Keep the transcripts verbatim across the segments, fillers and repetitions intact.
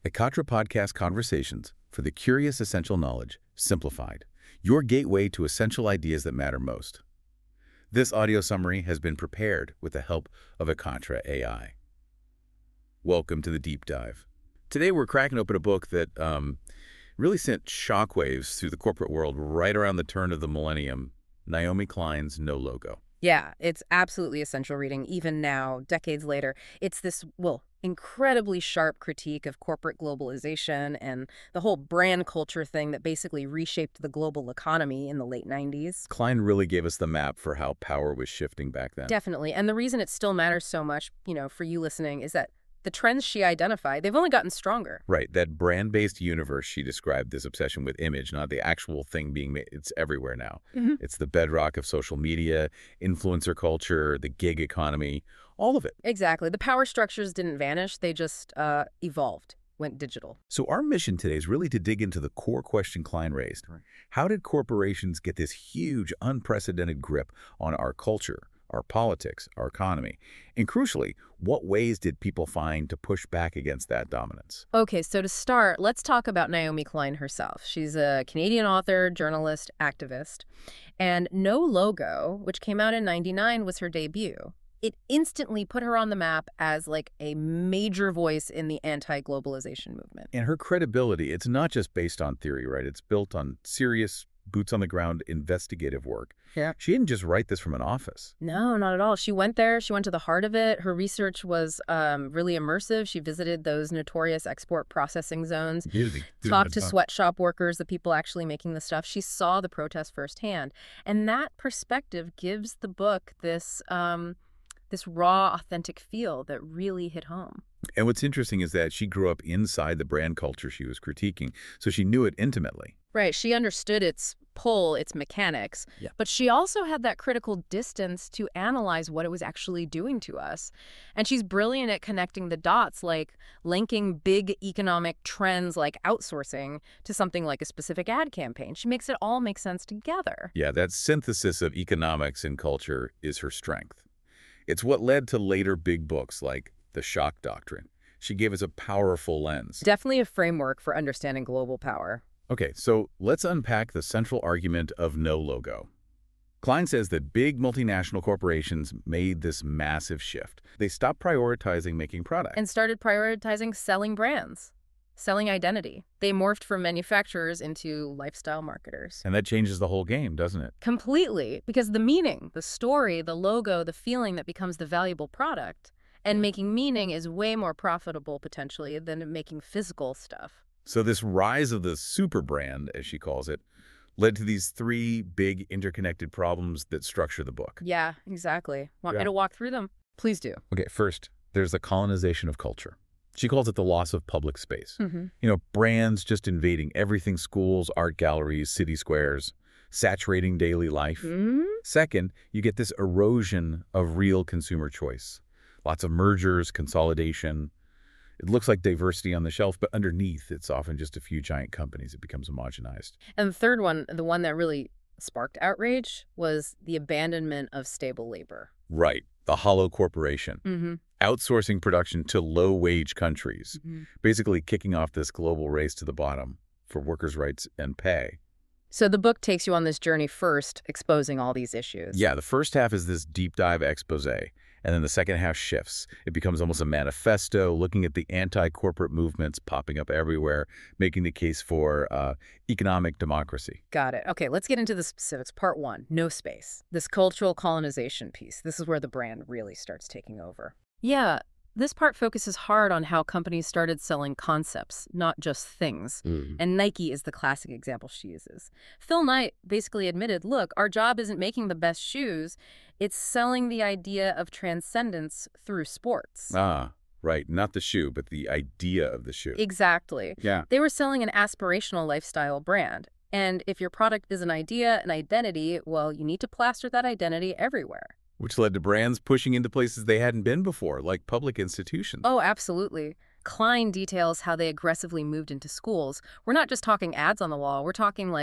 Ekatra Podcast Conversations for the Curious Essential Knowledge, Simplified, your gateway to essential ideas that matter most. This audio summary has been prepared with the help of Ekatra A I. Welcome to the deep dive. Today we're cracking open a book that um, really sent shockwaves through the corporate world right around the turn of the millennium, Naomi Klein's No Logo. Yeah, it's absolutely essential reading, even now, decades later. It's this, well, incredibly sharp critique of corporate globalization and the whole brand culture thing that basically reshaped the global economy in the late nineties. Klein really gave us the map for how power was shifting back then. Definitely. And the reason it still matters so much, you know, for you listening, is that the trends she identified, they've only gotten stronger. Right. That brand-based universe she described, this obsession with image, not the actual thing being made. It's everywhere now. Mm-hmm. It's the bedrock of social media, influencer culture, the gig economy, all of it. Exactly. The power structures didn't vanish. They just uh, evolved, went digital. So our mission today is really to dig into the core question Klein raised. Right. How did corporations get this huge, unprecedented grip on our culture, our politics, our economy? And crucially, what ways did people find to push back against that dominance? Okay, so to start, let's talk about Naomi Klein herself. She's a Canadian author, journalist, activist. And No Logo, which came out in ninety-nine, was her debut. It instantly put her on the map as like a major voice in the anti-globalization movement. And her credibility, it's not just based on theory, right? It's built on serious, boots-on-the-ground investigative work. Yeah. She didn't just write this from an office. No, not at all. She went there. She went to the heart of it. Her research was um, really immersive. She visited those notorious export processing zones, Really? talked to sweatshop workers, the people actually making the stuff. She saw the protests firsthand. And that perspective gives the book this, um, this raw, authentic feel that really hit home. And what's interesting is that she grew up inside the brand culture she was critiquing, so she knew it intimately. Right. She understood its pull, its mechanics, yeah. But she also had that critical distance to analyze what it was actually doing to us. And she's brilliant at connecting the dots, like linking big economic trends like outsourcing to something like a specific ad campaign. She makes it all make sense together. Yeah, that synthesis of economics and culture is her strength. It's what led to later big books like The Shock Doctrine. She gave us a powerful lens. Definitely a framework for understanding global power. Okay, so let's unpack the central argument of No Logo. Klein says that big multinational corporations made this massive shift. They stopped prioritizing making products. And started prioritizing selling brands, selling identity. They morphed from manufacturers into lifestyle marketers. And that changes the whole game, doesn't it? Completely, because the meaning, the story, the logo, the feeling that becomes the valuable product. And making meaning is way more profitable, potentially, than making physical stuff. So this rise of the super brand, as she calls it, led to these three big interconnected problems that structure the book. Yeah, exactly. Want yeah. me to walk through them? Please do. Okay, first, there's the colonization of culture. She calls it the loss of public space. Mm-hmm. You know, brands just invading everything: schools, art galleries, city squares, saturating daily life. Mm-hmm. Second, you get this erosion of real consumer choice. Lots of mergers, consolidation. It looks like diversity on the shelf, but underneath, it's often just a few giant companies. It becomes homogenized. And the third one, the one that really sparked outrage, was the abandonment of stable labor. Right. The hollow corporation. Mm-hmm. Outsourcing production to low-wage countries, Mm-hmm. basically kicking off this global race to the bottom for workers' rights and pay. So the book takes you on this journey first, exposing all these issues. Yeah, the first half is this deep dive expose, and then the second half shifts. It becomes almost a manifesto, looking at the anti-corporate movements popping up everywhere, making the case for uh, economic democracy. Got it. Okay, let's get into the specifics. Part one, no space. This cultural colonization piece. This is where the brand really starts taking over. Yeah, this part focuses hard on how companies started selling concepts, not just things. Mm. And Nike is the classic example she uses. Phil Knight basically admitted, look, our job isn't making the best shoes. It's selling the idea of transcendence through sports. Ah, right. Not the shoe, but the idea of the shoe. Exactly. Yeah. They were selling an aspirational lifestyle brand. And if your product is an idea, an identity, well, you need to plaster that identity everywhere. Which led to brands pushing into places they hadn't been before, like public institutions. Oh, absolutely. Klein details how they aggressively moved into schools. We're not just talking ads on the wall. We're talking like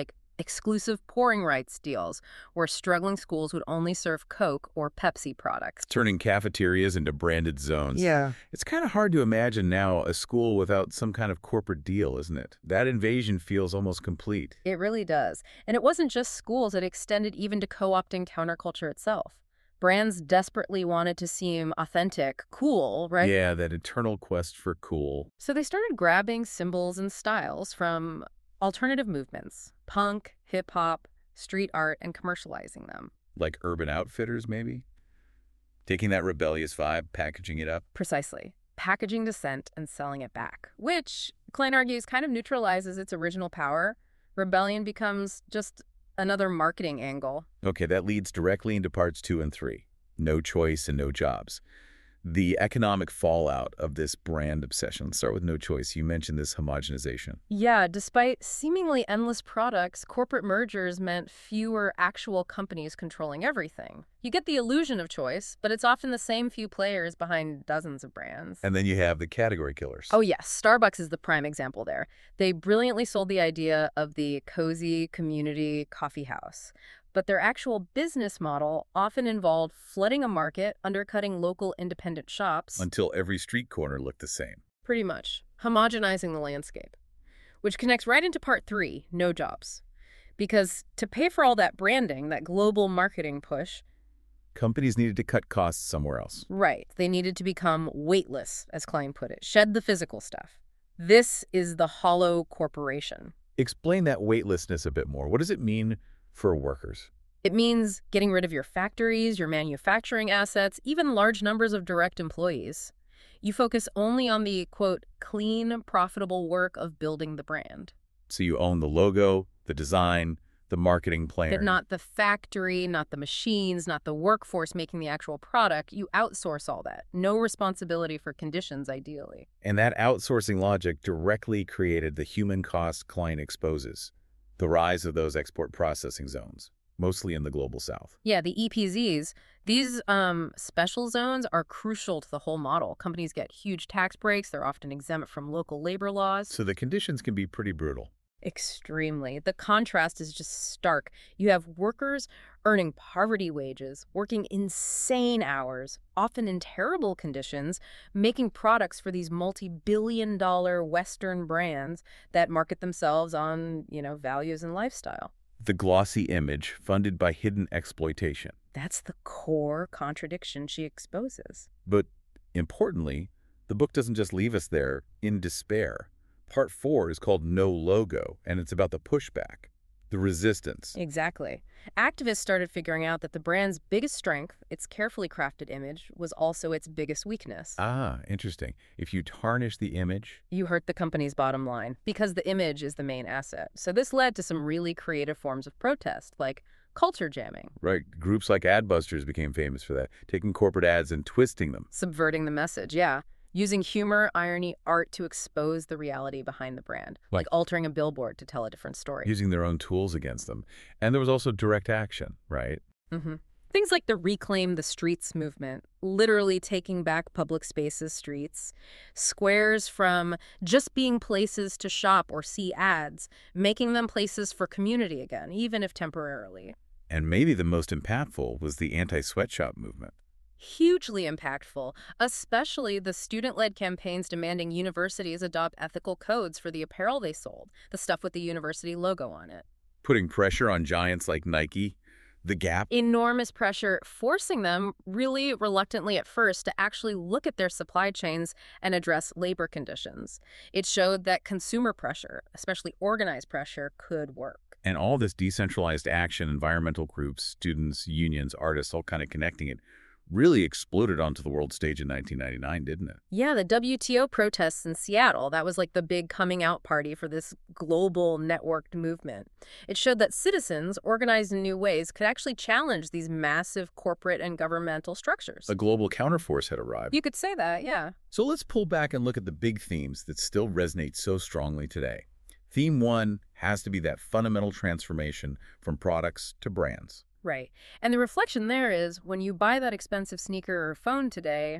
exclusive pouring rights deals where struggling schools would only serve Coke or Pepsi products. Turning cafeterias into branded zones. Yeah. It's kind of hard to imagine now a school without some kind of corporate deal, isn't it? That invasion feels almost complete. It really does. And it wasn't just schools, it extended even to co-opting counterculture itself. Brands desperately wanted to seem authentic, cool, right? Yeah, that eternal quest for cool. So they started grabbing symbols and styles from alternative movements, punk, hip-hop, street art, and commercializing them. Like Urban Outfitters, maybe? Taking that rebellious vibe, packaging it up. Precisely. Packaging dissent and selling it back, which, Klein argues, kind of neutralizes its original power. Rebellion becomes just another marketing angle. Okay, that leads directly into parts two and three. No choice and no jobs. The economic fallout of this brand obsession. Let's start with no choice. You mentioned this homogenization. Yeah, despite seemingly endless products, corporate mergers meant fewer actual companies controlling everything. You get the illusion of choice, but it's often the same few players behind dozens of brands. And then you have the category killers. Oh yes, Starbucks is the prime example there. They brilliantly sold the idea of the cozy community coffee house. But their actual business model often involved flooding a market, undercutting local independent shops. Until every street corner looked the same. Pretty much. Homogenizing the landscape. Which connects right into part three, no jobs. Because to pay for all that branding, that global marketing push... Companies needed to cut costs somewhere else. Right. They needed to become weightless, as Klein put it. Shed the physical stuff. This is the hollow corporation. Explain that weightlessness a bit more. What does it mean for workers? It means getting rid of your factories, your manufacturing assets, even large numbers of direct employees. You focus only on the, quote, clean, profitable work of building the brand. So you own the logo, the design, the marketing plan. But not the factory, not the machines, not the workforce making the actual product. You outsource all that. No responsibility for conditions, ideally. And that outsourcing logic directly created the human cost Klein exposes. The rise of those export processing zones, mostly in the global south. Yeah, the E P Zs, these um, special zones are crucial to the whole model. Companies get huge tax breaks. They're often exempt from local labor laws. So the conditions can be pretty brutal. Extremely. The contrast is just stark. You have workers earning poverty wages, working insane hours, often in terrible conditions, making products for these multi-billion dollar Western brands that market themselves on, you know, values and lifestyle. The glossy image funded by hidden exploitation. That's the core contradiction she exposes. But importantly, the book doesn't just leave us there in despair. Part four is called No Logo, and it's about the pushback, the resistance. Exactly. Activists started figuring out that the brand's biggest strength, its carefully crafted image, was also its biggest weakness. Ah, interesting. If you tarnish the image... You hurt the company's bottom line, because the image is the main asset. So this led to some really creative forms of protest, like culture jamming. Right. Groups like Adbusters became famous for that, taking corporate ads and twisting them. Subverting the message, yeah. Using humor, irony, art to expose the reality behind the brand, like, like altering a billboard to tell a different story. Using their own tools against them. And there was also direct action, right? Mm-hmm. Things like the Reclaim the Streets movement, literally taking back public spaces, streets, squares from just being places to shop or see ads, making them places for community again, even if temporarily. And maybe the most impactful was the anti-sweatshop movement. Hugely impactful, especially the student-led campaigns demanding universities adopt ethical codes for the apparel they sold, the stuff with the university logo on it. Putting pressure on giants like Nike, The Gap. Enormous pressure, forcing them, really reluctantly at first, to actually look at their supply chains and address labor conditions. It showed that consumer pressure, especially organized pressure, could work. And all this decentralized action, environmental groups, students, unions, artists, all kind of connecting it, really exploded onto the world stage in nineteen ninety-nine, didn't it? Yeah, the W T O protests in Seattle, that was like the big coming out party for this global networked movement. It showed that citizens, organized in new ways, could actually challenge these massive corporate and governmental structures. A global counterforce had arrived. You could say that, yeah. So let's pull back and look at the big themes that still resonate so strongly today. Theme one has to be that fundamental transformation from products to brands. Right. And the reflection there is, when you buy that expensive sneaker or phone today,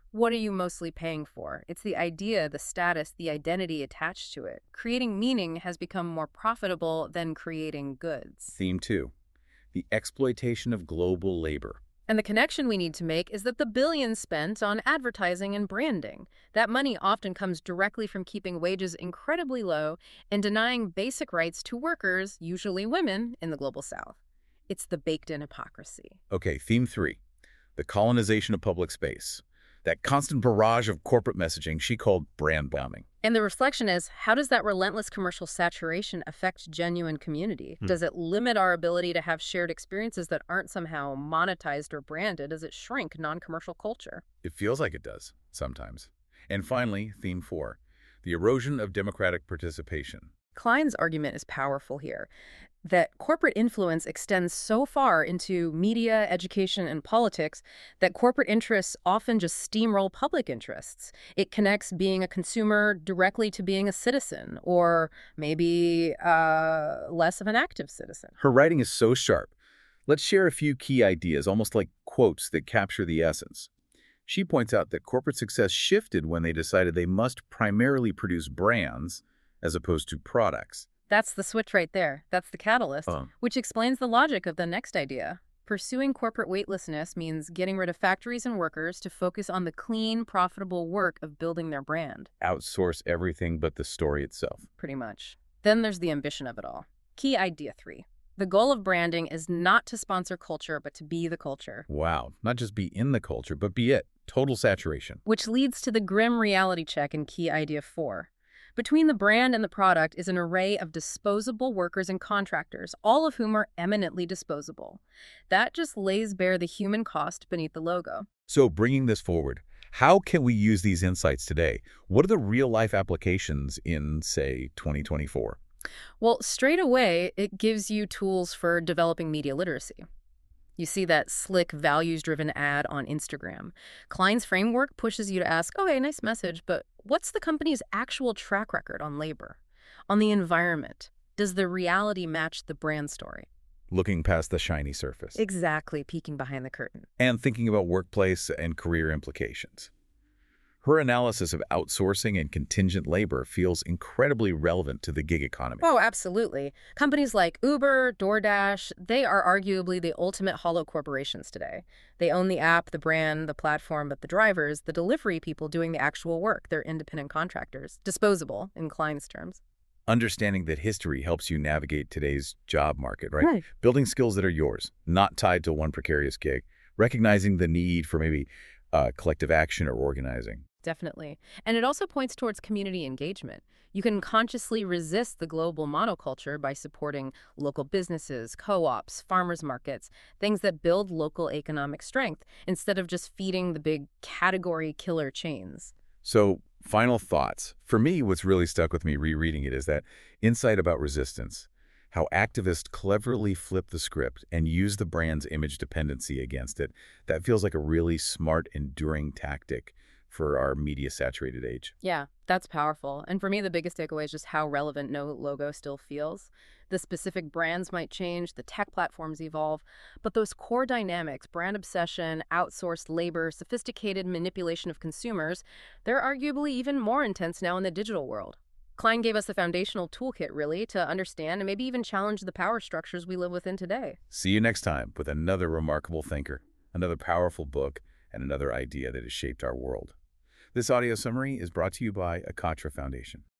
What are you mostly paying for? It's the idea, the status, the identity attached to it. Creating meaning has become more profitable than creating goods. Theme two, the exploitation of global labor. And the connection we need to make is that the billions spent on advertising and branding, that money often comes directly from keeping wages incredibly low and denying basic rights to workers, usually women, in the Global South. It's the baked-in hypocrisy. Okay, theme three, the colonization of public space. That constant barrage of corporate messaging she called brand bombing. And the reflection is, how does that relentless commercial saturation affect genuine community? Hmm. Does it limit our ability to have shared experiences that aren't somehow monetized or branded? Does it shrink non-commercial culture? It feels like it does, sometimes. And finally, theme four, the erosion of democratic participation. Klein's argument is powerful here, that corporate influence extends so far into media, education, and politics that corporate interests often just steamroll public interests. It connects being a consumer directly to being a citizen, or maybe uh, less of an active citizen. Her writing is so sharp. Let's share a few key ideas, almost like quotes that capture the essence. She points out that corporate success shifted when they decided they must primarily produce brands as opposed to products. That's the switch right there. That's the catalyst, Uh. which explains the logic of the next idea. Pursuing corporate weightlessness means getting rid of factories and workers to focus on the clean, profitable work of building their brand. Outsource everything but the story itself. Pretty much. Then there's the ambition of it all. Key idea three. The goal of branding is not to sponsor culture, but to be the culture. Wow, not just be in the culture, but be it. Total saturation. Which leads to the grim reality check in key idea four. Between the brand and the product is an array of disposable workers and contractors, all of whom are eminently disposable. That just lays bare the human cost beneath the logo. So bringing this forward, how can we use these insights today? What are the real-life applications in, say, twenty twenty-four? Well, straight away, it gives you tools for developing media literacy. You see that slick, values-driven ad on Instagram. Klein's framework pushes you to ask, okay, nice message, but what's the company's actual track record on labor? On the environment? Does the reality match the brand story? Looking past the shiny surface. Exactly, peeking behind the curtain. And thinking about workplace and career implications. Her analysis of outsourcing and contingent labor feels incredibly relevant to the gig economy. Oh, absolutely. Companies like Uber, DoorDash, they are arguably the ultimate hollow corporations today. They own the app, the brand, the platform, but the drivers, the delivery people doing the actual work, they're independent contractors. Disposable, in Klein's terms. Understanding that history helps you navigate today's job market, right? Right. Building skills that are yours, not tied to one precarious gig. Recognizing the need for maybe uh, collective action or organizing. Definitely. And it also points towards community engagement. You can consciously resist the global monoculture by supporting local businesses, co-ops, farmers markets, things that build local economic strength, instead of just feeding the big category killer chains. So, final thoughts. For me, what's really stuck with me rereading it is that insight about resistance, how activists cleverly flip the script and use the brand's image dependency against it. That feels like a really smart, enduring tactic for our media-saturated age. Yeah, that's powerful. And for me, the biggest takeaway is just how relevant no logo still feels. The specific brands might change, the tech platforms evolve, but those core dynamics, brand obsession, outsourced labor, sophisticated manipulation of consumers, they're arguably even more intense now in the digital world. Klein gave us the foundational toolkit, really, to understand and maybe even challenge the power structures we live within today. See you next time with another remarkable thinker, another powerful book, and another idea that has shaped our world. This audio summary is brought to you by Akatra Foundation.